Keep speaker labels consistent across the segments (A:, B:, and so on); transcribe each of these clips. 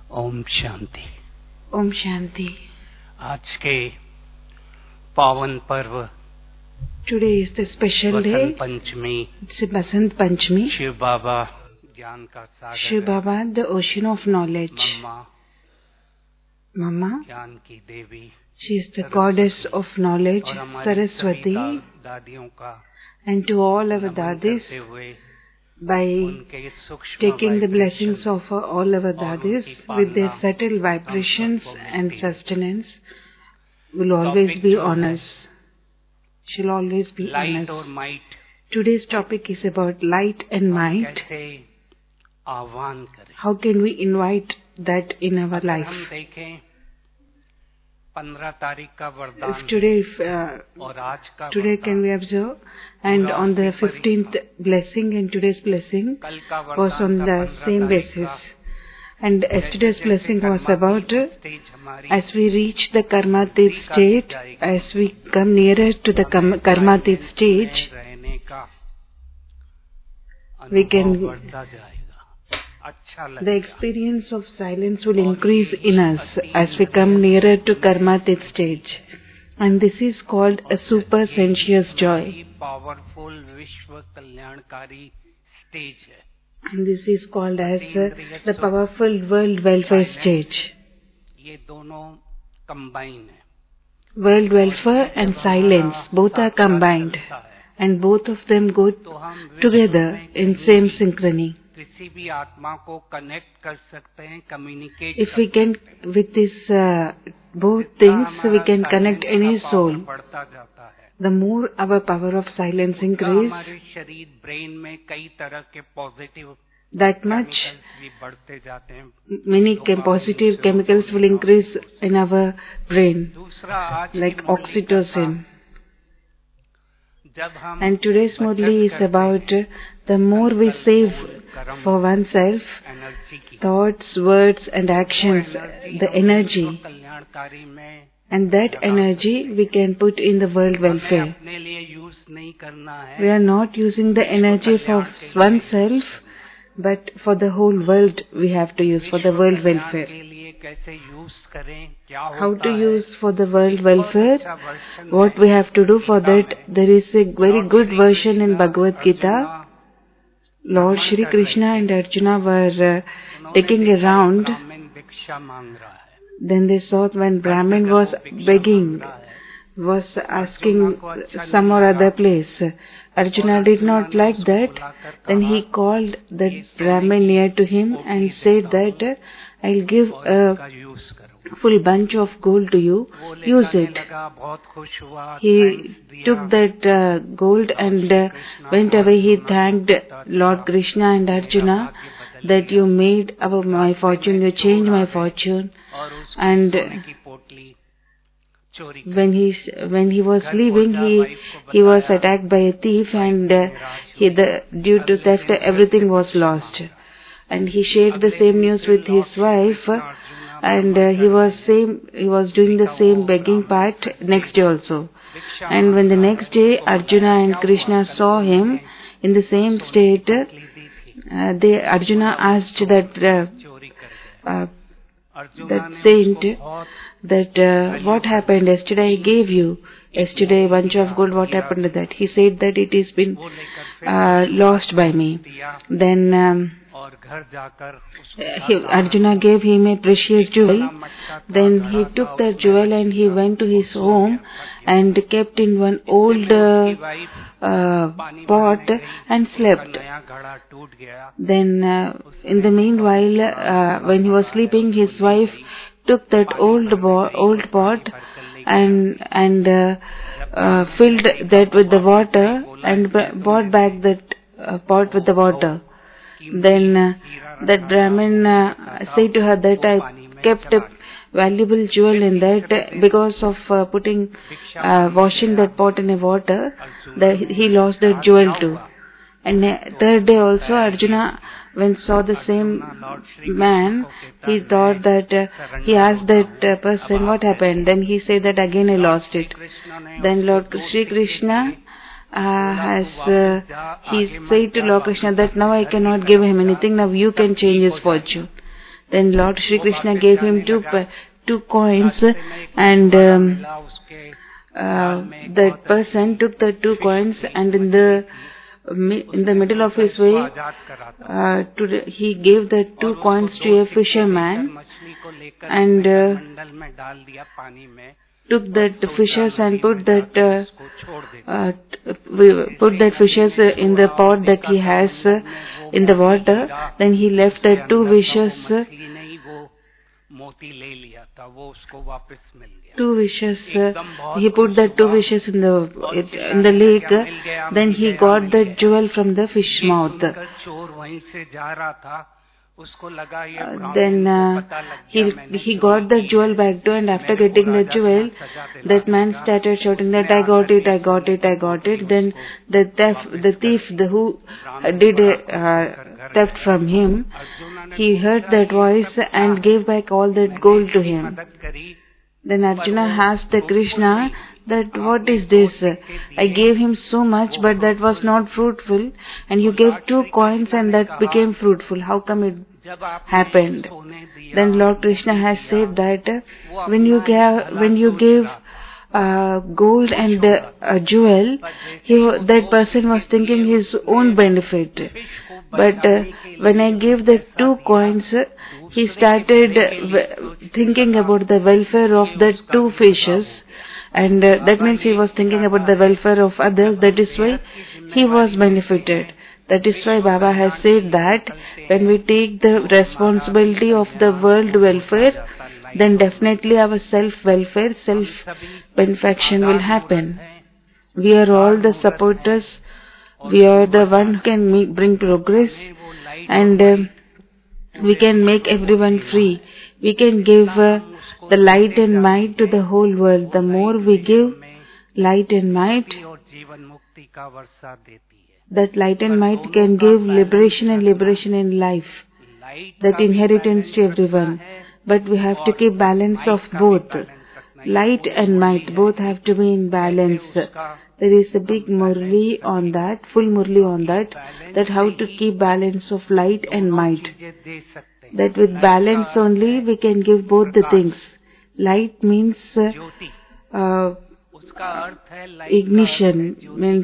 A: ओम शांति।
B: ओम शांति।
A: आज के पावन पर्व
B: Today is the special day.
A: Vasant Panchami.
B: It's a Basant Panchami.
A: Shiv बाबा ज्ञान का सागर।
B: Shiv Baba, the ocean of knowledge. Mama,
A: ज्ञान की देवी।
B: she is the goddess of knowledge, Saraswati.
A: दादियों का
B: and to all our dadis, by taking the blessings of all our dadis with their subtle vibrations and sustenance, will always be on us. Shall always be on us. Today's topic is about light and might. How can we invite that in our life? If today can we observe, and on the 15th blessing and today's blessing was on the same basis. And yesterday's blessing was about as we reach the Karmatit state, as we come nearer to the Karmatit stage, we can, the experience of silence will increase in us as we come nearer to Karmatit stage. And this is called a super sensuous joy.
A: Powerful Vishwa Kalyankari stage.
B: And this is called as the powerful world welfare stage.
A: ये दोनों combine है.
B: World welfare and silence, both are combined. And both of them go together in same synchrony.
A: किसी भी आत्मा को connect कर सकते हैं, communicate.
B: If we can, with this both things, we can connect any soul. The more our power of silence increase, that much many positive chemicals will increase in our brain, like oxytocin. And today's Murli is about the more we save for oneself, thoughts, words and actions, the energy, and that energy we can put in the world welfare. We are not using the energy for oneself, but for the whole world we have to use, for the world welfare. How to use for the world welfare? What we have to do for that? There is a very good version in Bhagavad Gita. Lord Shri Krishna and Arjuna were taking a round. Then they saw when Brahmin was begging, was asking some or other place. Arjuna did not like that. Then he called that Brahmin near to him and said that, I'll give a full bunch of gold to you, use it. He took that gold and went away. He thanked Lord Krishna and Arjuna that you made my fortune, you changed my fortune. And when he was leaving, he was attacked by a thief, and due to theft everything was lost. And he shared the same news with his wife, and he was doing the same begging part next day also. And when the next day Arjuna and Krishna saw him in the same state, Arjuna asked that saint that what happened yesterday? I gave you yesterday a bunch of gold. What happened to that? He said that it has been lost by me. Then Arjuna gave him a precious jewel. Then he took that jewel and he went to his home and kept in one old pot and slept. Then in the meanwhile, when he was sleeping, his wife took that old pot and filled that with the water and brought back that pot with the water. Then that Brahmin said to her that I kept a valuable jewel in that because of washing that pot in a water, that he lost that jewel too. And third day also Arjuna, when saw the same man, he thought that he asked that person what happened. Then he said that again I lost it. Then Lord Shri Krishna he said to Lord Krishna that now I cannot give him anything, now you can change his fortune. Then Lord Shri Krishna gave him two coins, and that person took the 2 coins, and in the middle of his way, he gave the 2 coins to a fisherman, and took that fishes and put that fishes in the pot that he has in the water. Then he left the 2 fishes. 2 fishes. He put the 2 fishes in the lake. Then he got the jewel from the fish mouth. Then he got the jewel back too, and after getting the jewel, that man started shouting that I got it, I got it, I got it. Then the thief who did theft from him, he heard that voice and gave back all that gold to him. Then Arjuna asked Krishna that what is this? I gave him so much, but that was not fruitful, and you gave 2 coins and that became fruitful. How come it happened? Then Lord Krishna has said that when you gave gold and a jewel, that person was thinking his own benefit. But when I gave the 2 coins, he started thinking about the welfare of the 2 fishes, and that means he was thinking about the welfare of others. That is why he was benefited. That is why Baba has said that when we take the responsibility of the world welfare, then definitely our self-welfare, self-benefaction will happen. We are all the supporters. We are the one who can bring progress, and we can make everyone free. We can give the light and might to the whole world. The more we give light and might, that light and might can give liberation and liberation in life, that inheritance to everyone. But we have to keep balance of both. Light and might both have to be in balance. There is a big murli on that, full murli on that how to keep balance of light and might. That with balance only we can give both the things. Light means ignition, means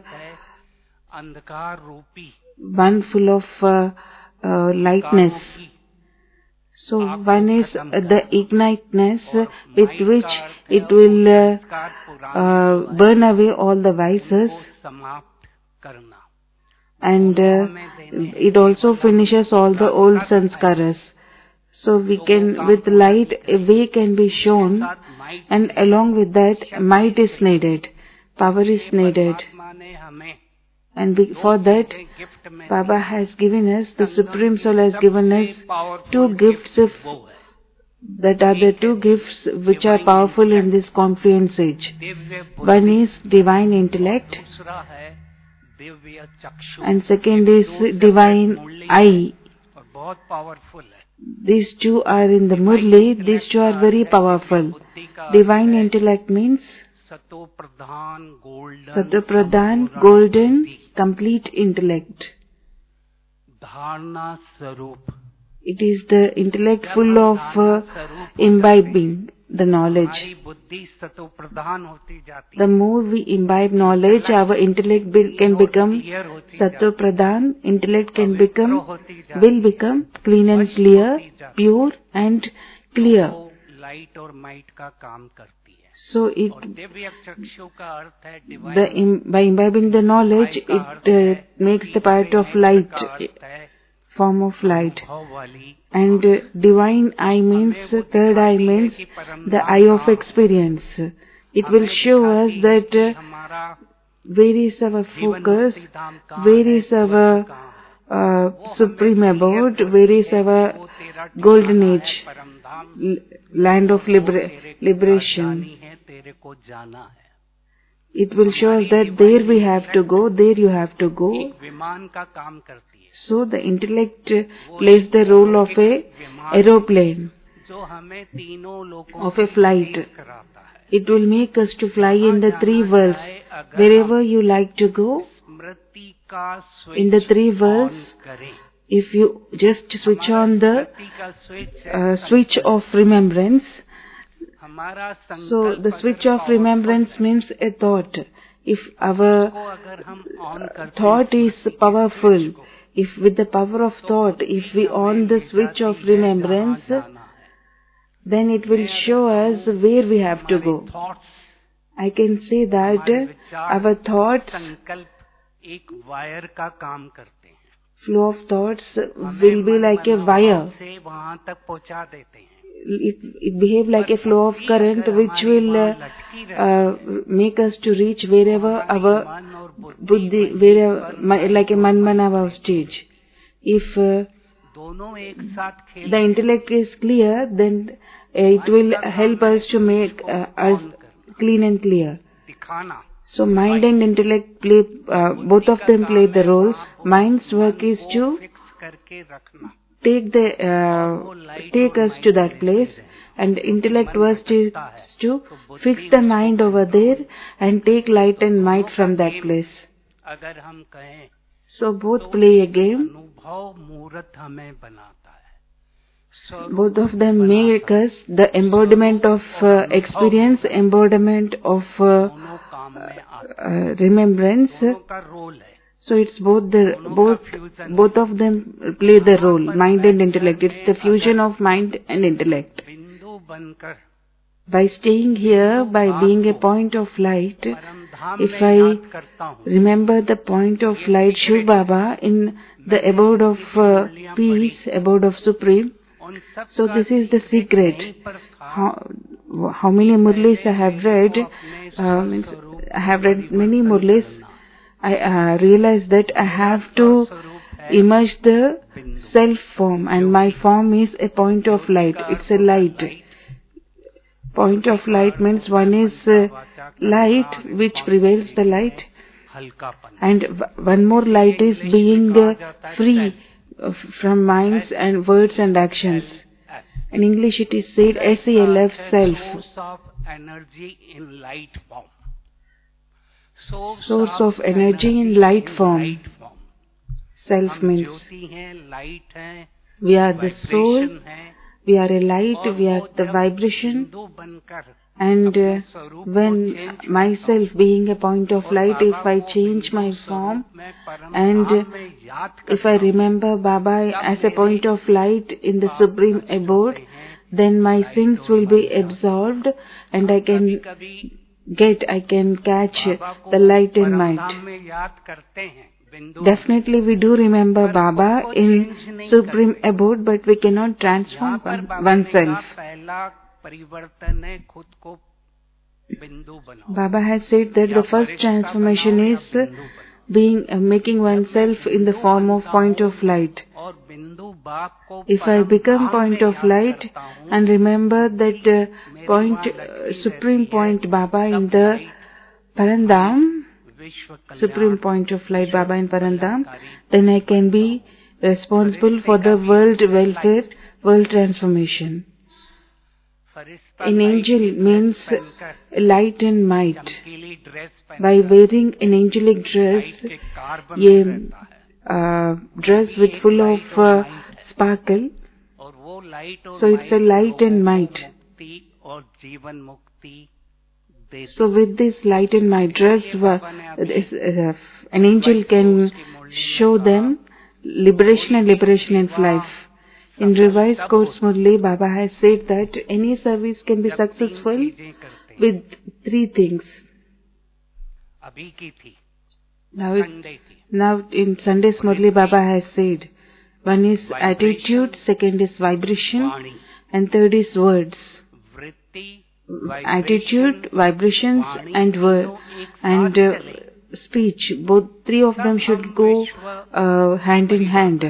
B: one full of lightness. So one is the igniteness with which it will burn away all the vices, and it also finishes all the old sanskaras. So we can, with light, a way can be shown, and along with that, might is needed, power is needed. And for that, Baba has given us, the Supreme Soul has given us 2 gifts, that are the 2 gifts which are powerful in this confluence age. One is divine intellect, and second is divine eye. These 2 are in the Murli. These 2 are very powerful. Divine intellect means Satopradhan, golden, complete intellect. It is the intellect full of imbibing the knowledge. The more we imbibe knowledge, our intellect can become Satopradhan. Intellect will become clean and clear, pure and clear. So by imbibing the knowledge, it makes the part of light, form of light. And divine eye means, third eye means the eye of experience. It will show us that where is our focus, where is our supreme abode, where is our golden age, land of liberation. It will show us that there we have to go, there you have to go. So the intellect plays the role of a aeroplane, of a flight. It will make us to fly in the 3 worlds. Wherever you like to go, in the 3 worlds, if you just switch on the switch of remembrance, so the switch of remembrance means a thought. If our thought is powerful, if with the power of thought, if we on the switch of remembrance, then it will show us where we have to go. I can say that our thoughts, flow of thoughts will be like a wire. It behave like a flow of current which will make us to reach wherever our buddhi, wherever, like a manmanava stage. If the intellect is clear, then it will help us to make us clean and clear. So mind and intellect play, both of them play the roles. Mind's work is to take us to that place, and intellect work is to fix the mind over there and take light and might from that place. So both play a game. Both of them make us the embodiment of experience, embodiment of remembrance. So it's both of them play the role, mind and intellect. It's the fusion of mind and intellect. By staying here, by being a point of light, if I remember the point of light, Shiv Baba, in the abode of peace, abode of Supreme, so this is the secret. How many Murlis I have read? I have read many Murlis. I realized that I have to immerse the self form, and my form is a point of light. It's a light. Point of light means one is light which prevails the light, and one more light is being free from minds and words and actions. In English it is said SELF, self. Source of energy in light form. Self means we are the soul, we are a light, we are the vibration, and when myself being a point of light, if I change my form and if I remember Baba as a point of light in the supreme abode, then my sins will be absolved and I can catch the light in might. Definitely we do remember Baba in supreme abode, but we cannot transform oneself. Baba has said that the first transformation is making oneself in the form of point of light. If I become point of light and remember that supreme point Baba in the Parandam, supreme point of light Baba in Parandam, then I can be responsible for the world welfare, world transformation. An angel means light and might. By wearing an angelic dress, a dress with full of sparkle, so it's a light and might. So with this light and might dress, an angel can show them liberation in life. In revised Course Murli, Baba has said that any service can be successful with three things. Now in Sunday's Murli, Baba has said, one is attitude, second is vibration, and third is words. Attitude, vibrations, and speech. Both three of them should go hand in hand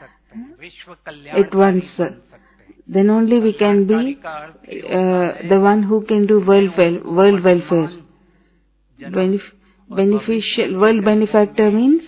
B: at once. Then only we can be the one who can do world welfare. Beneficial world benefactor means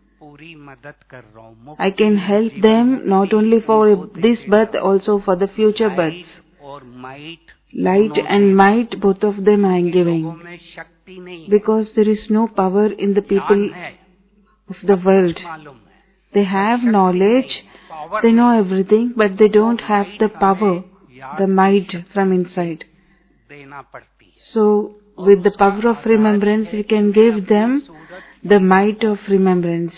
B: I can help them not only for this birth, also for the future births. Light and might, both of them I am giving, because there is no power in the people of the world. They have knowledge, they know everything, but they don't have the power, the might from inside. So, with the power of remembrance, we can give them the might of remembrance.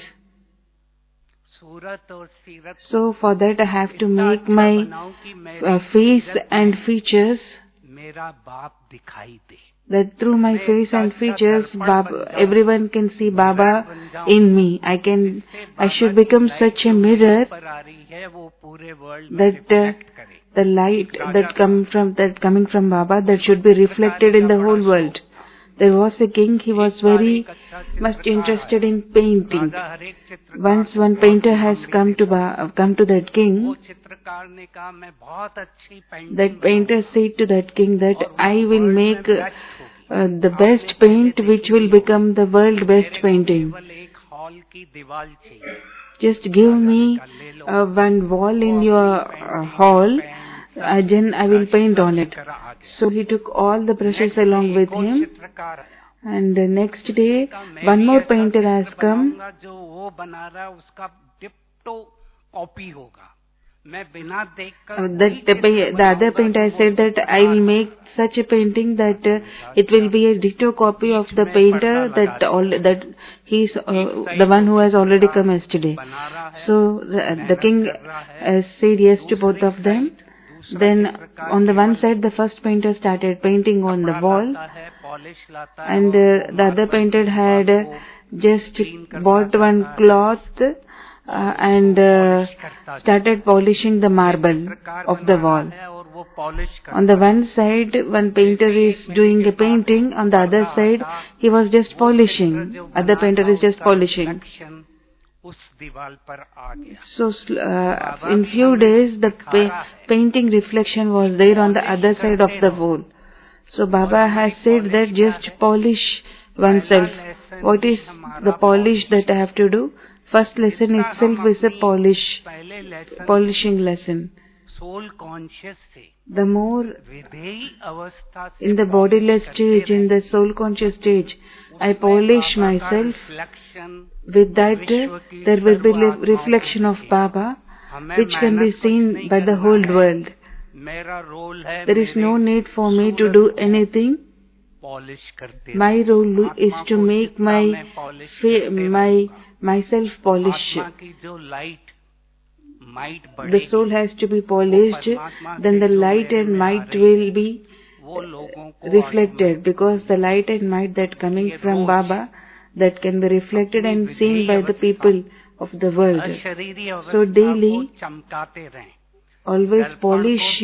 B: So, for that I have to make my face and features, that through my face and features, everyone can see Baba in me. I should become such a mirror that the light coming from Baba, that should be reflected in the whole world. There was a king, he was very much interested in painting. Once one painter has come to that king, that painter said to that king that I will make the best paint which will become the world best painting. Just give me one wall in your hall, then I will paint on it. So he took all the brushes along with him, and the next day one more painter has come. The other painter said that I will make such a painting that it will be a ditto copy of the painter that he's the one who has already come yesterday. So the king said yes to both of them. Then on the one side, the first painter started painting on the wall, and the other painter had just bought one cloth and started polishing the marble of the wall. On the one side, one painter is doing a painting, on the other side, he was just polishing. Other painter is just polishing. So, in few days, the painting reflection was there on the other side of the wall. So, Baba has said that just polish oneself. What is the polish that I have to do? First lesson itself is a polishing lesson. The more in the bodiless stage, in the soul conscious stage, I polish myself. With that, there will be reflection of Baba, which can be seen by the whole world. There is no need for me to do anything. My role is to make myself polish. The soul has to be polished, then the light and might will be reflected, because the light and might that coming from Baba, that can be reflected and seen by the people of the world. So daily, always polish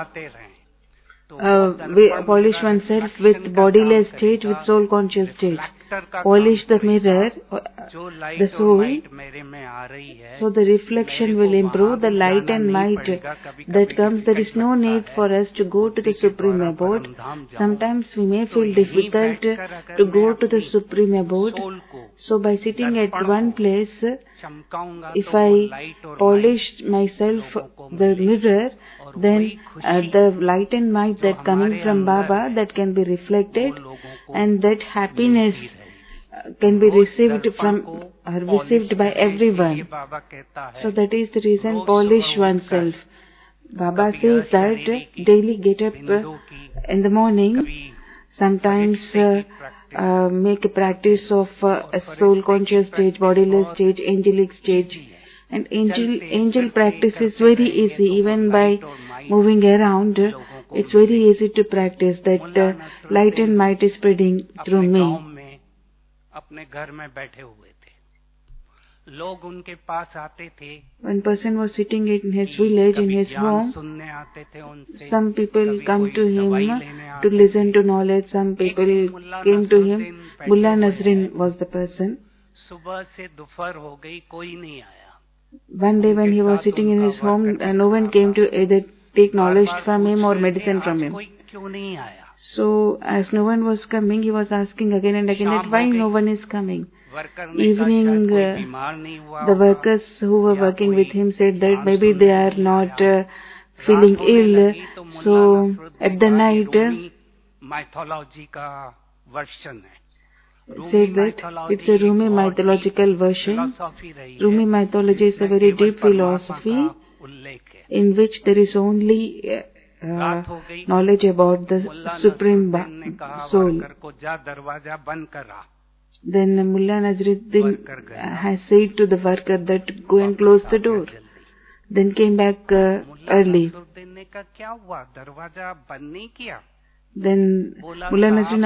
B: oneself with bodiless stage, with soul conscious stage. Polish the mirror, the soul, so the reflection will improve, the light and might that comes. There is no need for us to go to the Supreme Abode. Sometimes we may feel difficult to go to the Supreme Abode. So by sitting at one place, if I polish myself, the mirror, then the light and might that coming from Baba, that can be reflected, and that happiness can be received by everyone. So that is the reason, polish oneself. Baba says that daily get up in the morning, sometimes make a practice of a soul conscious stage, bodiless stage, angelic stage. And angel practice is very easy. Even by moving around, it's very easy to practice. That light and might is spreading through me. One person was sitting in his village, in his home. Some people come to him to listen to knowledge. Some people came to him. Mullah Nazrin was the person. One day when he was sitting in his home, no one came to either take knowledge from him or medicine from him. So, as no one was coming, he was asking again and again that why no one is coming. Evening, the workers who were working with him said that maybe they are not feeling ill. So, at the night, said that it's a Rumi mythological version. Rumi mythology is a very deep philosophy in which there is only knowledge about the Supreme Soul. Then Mullah Nasruddin has said to the worker that go and close the door. Then came back early. Then Mullah Nasruddin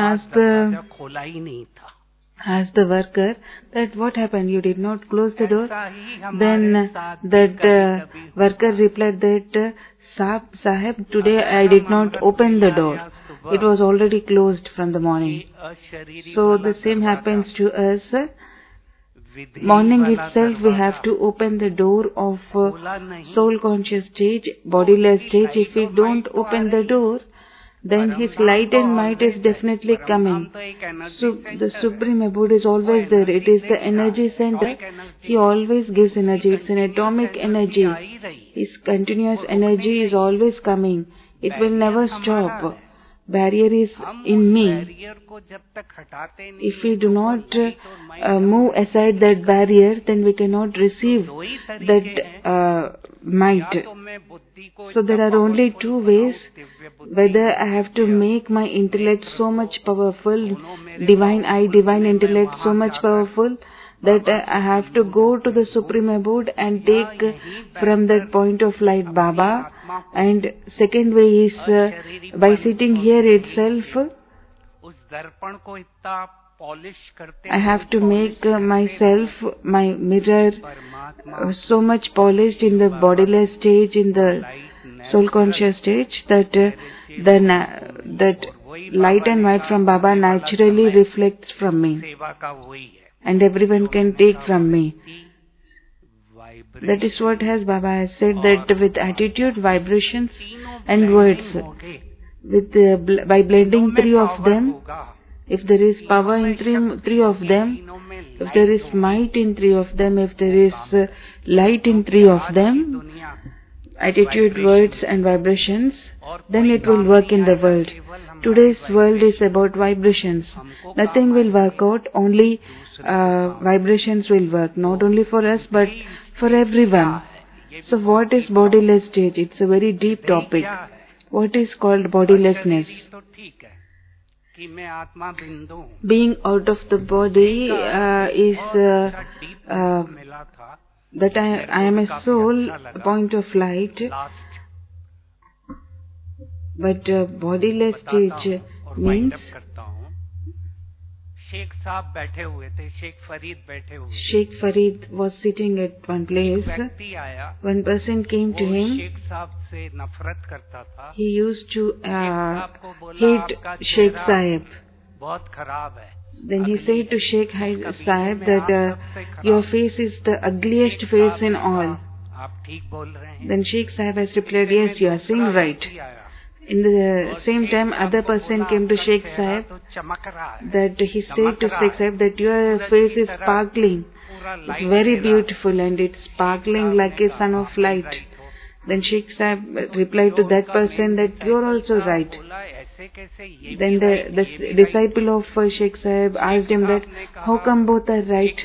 B: asked the worker that what happened, you did not close the door? Then that worker replied that Sahib, today I did not open the door. It was already closed from the morning. So the same happens to us. Morning itself we have to open the door of soul conscious stage, bodiless stage. If we don't open the door, then his light and might is definitely coming. So the Supreme Abode is always there. It is the energy center. He always gives energy. It's an atomic energy. His continuous energy is always coming. It will never stop. Barrier is in me. If we do not move aside that barrier, then we cannot receive that might. So there are only two ways, whether I have to make my intellect so much powerful, divine eye, divine intellect so much powerful, that I have to go to the Supreme Abode and take from that point of light Baba. And second way is by sitting here itself, I have to make myself, my mirror, so much polished in the bodiless stage, in the soul conscious stage, that that light and might from Baba naturally reflects from me. And everyone can take from me. That is what Baba has said, that with attitude, vibrations and words, by blending three of them, if there is power in three of them, if there is might in three of them, if there is light in three of them, attitude, words and vibrations, then it will work in the world. Today's world is about vibrations. Nothing will work out, only vibrations will work, not only for us but for everyone. So what is bodiless stage? It's a very deep topic. What is called bodilessness? Being out of the body is that I am a soul, a point of light, but bodiless stage means Sheikh Farid was sitting at one place. One person came to him. He used to hate Sheikh Sahib. Then he said to Sheikh Sahib that your face is the ugliest face in all. Then Sheikh Sahib has replied, yes, you are saying right. In the same time, other person came to Sheikh Sahib, that he said to Sheikh Sahib that your face is sparkling. It's very beautiful and it's sparkling like a sun of light. Then Sheikh Sahib replied to that person that you are also right. Then the disciple of Sheikh Sahib asked him that, how come both are right?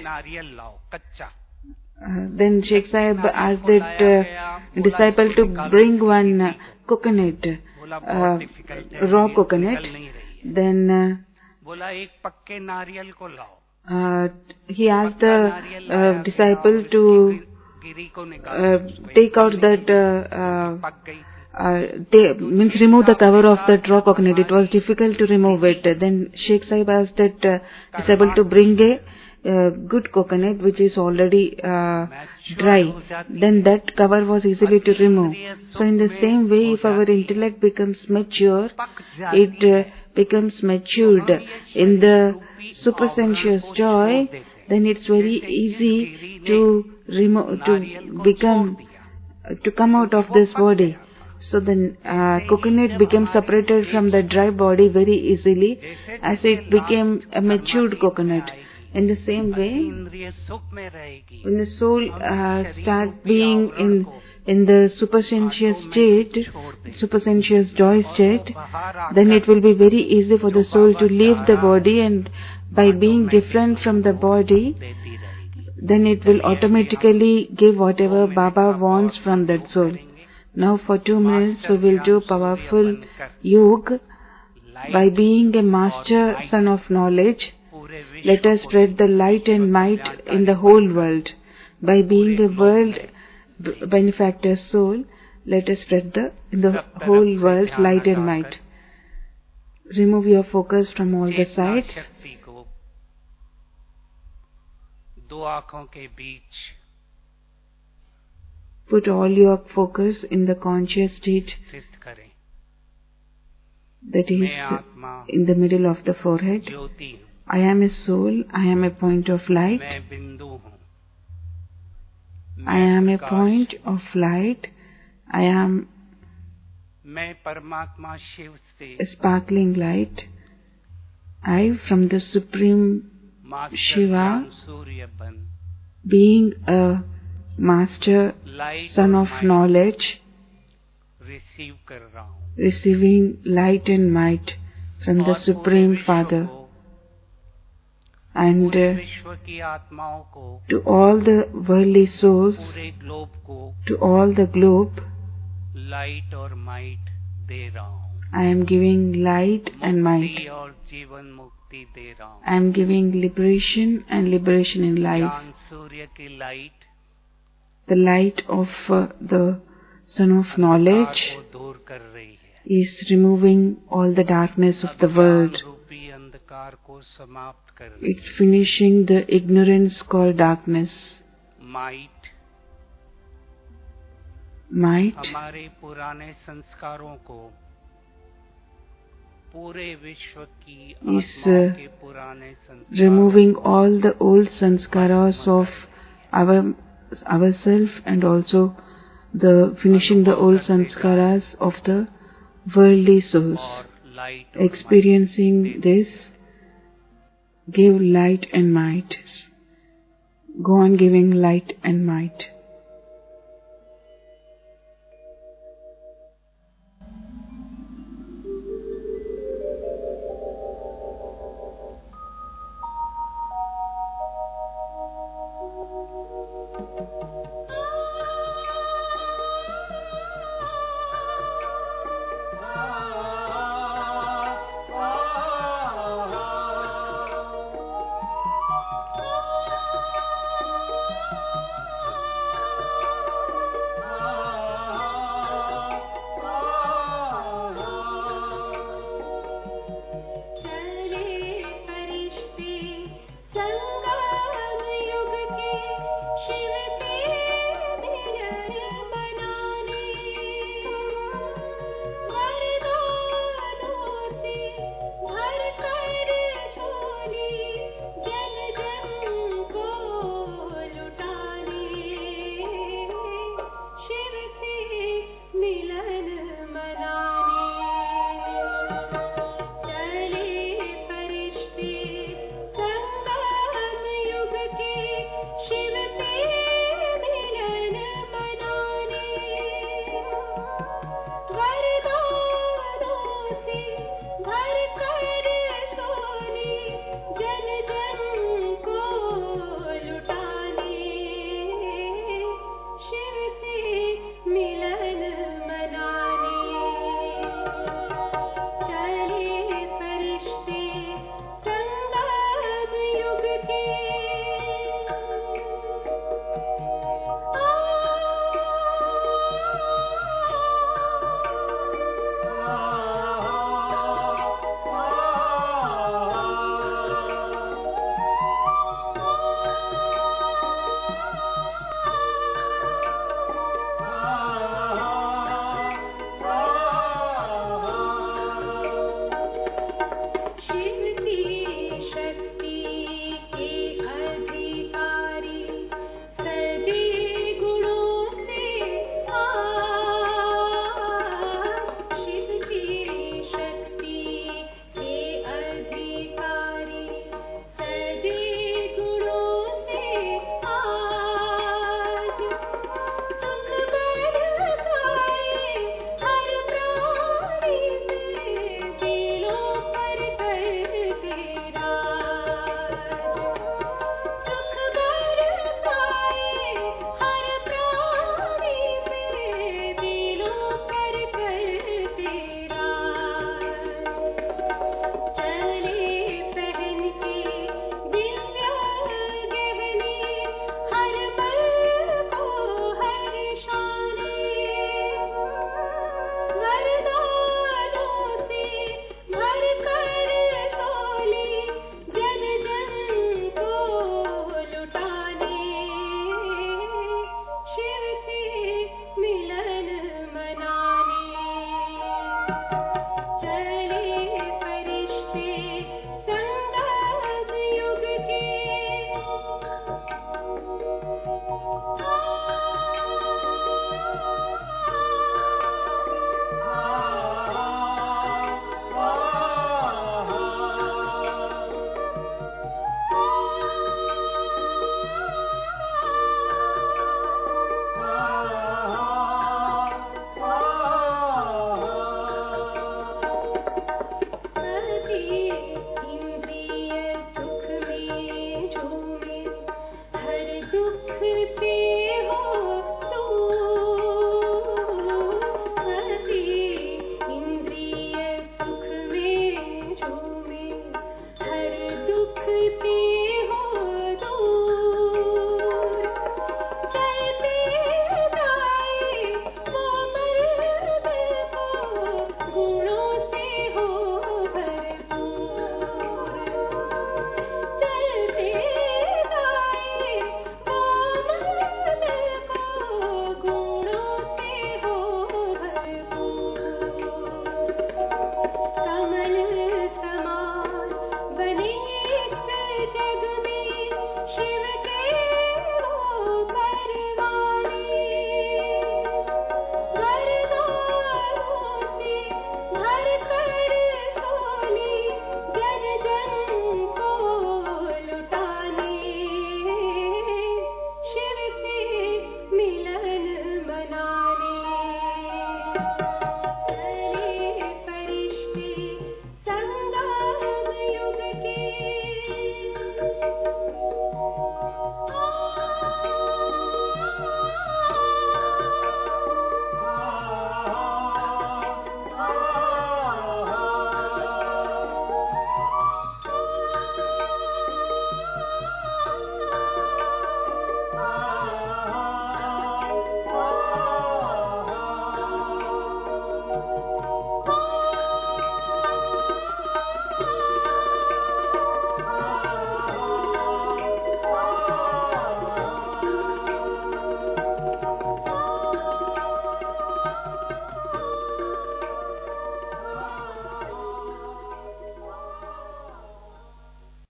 B: Then Sheikh Sahib asked that disciple to bring one coconut, raw coconut. Then he asked the disciple to take out that remove the cover of that raw coconut. It was difficult to remove it. Then Sheikh Sahib asked that disciple to bring a good coconut which is already dry. Then that cover was easily to remove. So in the same way, if our intellect becomes mature, it becomes matured in the supersensuous joy, then it's very easy to remove, to come out of this body. So the coconut became separated from the dry body very easily as it became a matured coconut. In the same way,
A: इंद्रिय सुख में रहेगी,
B: when the soul starts being in the supersensuous state, supersensuous joy state, then it will be very easy for the soul to leave the body, and by being different from the body, then it will automatically give whatever Baba wants from that soul. Now for 2 minutes we will do powerful yoga. By being a master son of knowledge, let us spread the light and might in the whole world. By being a world benefactor soul, let us spread in the whole world light and might. Remove your focus from all the sides.
A: दो आँखों के बीच
B: Put all your focus in the conscious state, that is in the middle of the forehead. I am a soul, I am a point of light. I am a point of light. I am a sparkling light. I, from the Supreme Shiva, being a master son of knowledge, receiving light and might from the Supreme Father, and to all the worldly souls, to all the globe, I am giving light and might. I am giving liberation and liberation in life. The light of the Son of Knowledge is removing all the darkness of the world. It's finishing the ignorance called darkness. Might is removing all the old sanskaras of ourself, and also finishing the old sanskaras of the worldly souls. Experiencing this, give light and might. Go on giving light and might.